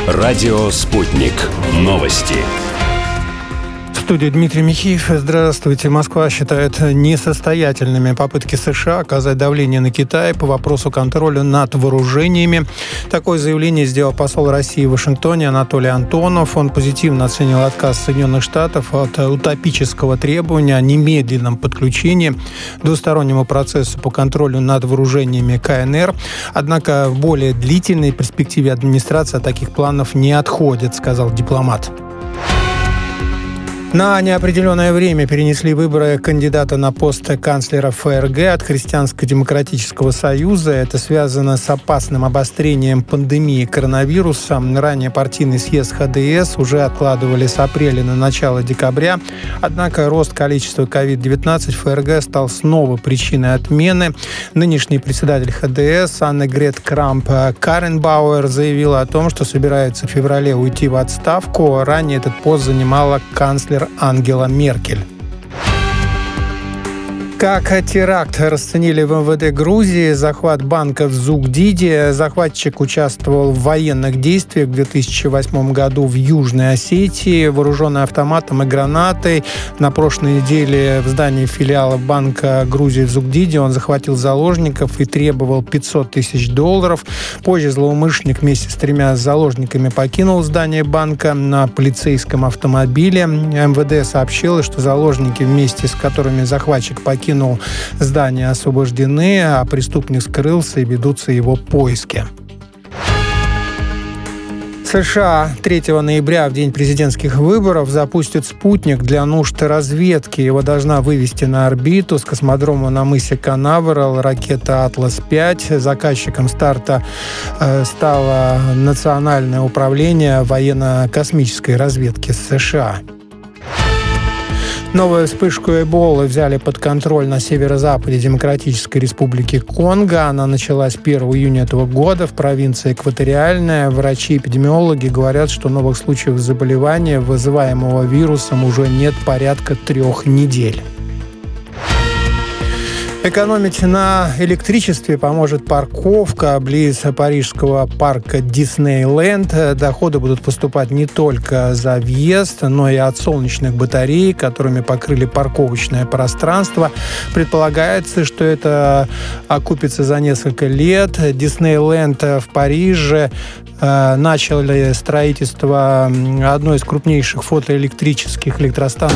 Радио «Спутник». Новости. В студии Дмитрий Михеев. Здравствуйте. Москва считает несостоятельными попытки США оказать давление на Китай по вопросу контроля над вооружениями. Такое заявление сделал посол России в Вашингтоне Анатолий Антонов. Он позитивно оценил отказ Соединенных Штатов от утопического требования о немедленном подключении к двустороннему процессу по контролю над вооружениями КНР. Однако в более длительной перспективе администрация от таких планов не отходит, сказал дипломат. На неопределенное время перенесли выборы кандидата на пост канцлера ФРГ от Христианско-демократического союза. Это связано с опасным обострением пандемии коронавируса. Ранее партийный съезд ХДС уже откладывали с апреля на начало декабря. Однако рост количества COVID-19 в ФРГ стал снова причиной отмены. Нынешний председатель ХДС Аннегрет Крамп-Карренбауэр заявила о том, что собирается в феврале уйти в отставку. Ранее этот пост занимала канцлер Ангела Меркель. Как теракт расценили в МВД Грузии, захват банка в Зугдиде. Захватчик участвовал в военных действиях в 2008 году в Южной Осетии, вооруженный автоматом и гранатой. На прошлой неделе в здании филиала банка Грузии в Зугдиде он захватил заложников и требовал $500 тысяч. Позже злоумышленник вместе с 3 заложниками покинул здание банка на полицейском автомобиле. МВД сообщило, что заложники, вместе с которыми захватчик покинул здание, освобождены, а преступник скрылся и ведутся его поиски. США 3 ноября, в день президентских выборов, запустят спутник для нужд разведки. Его должна вывести на орбиту с космодрома на мысе Канаверал ракета «Атлас-5». Заказчиком старта стало Национальное управление военно-космической разведки США. Новую вспышку Эболы взяли под контроль на северо-западе Демократической Республики Конго. Она началась 1 июня этого года в провинции Экваториальная. Врачи-эпидемиологи говорят, что новых случаев заболевания, вызываемого вирусом, уже нет порядка 3 недель. Экономить на электричестве поможет парковка близ парижского парка Диснейленд. Доходы будут поступать не только за въезд, но и от солнечных батарей, которыми покрыли парковочное пространство. Предполагается, что это окупится за несколько лет. Диснейленд в Париже начали строительство одной из крупнейших фотоэлектрических электростанций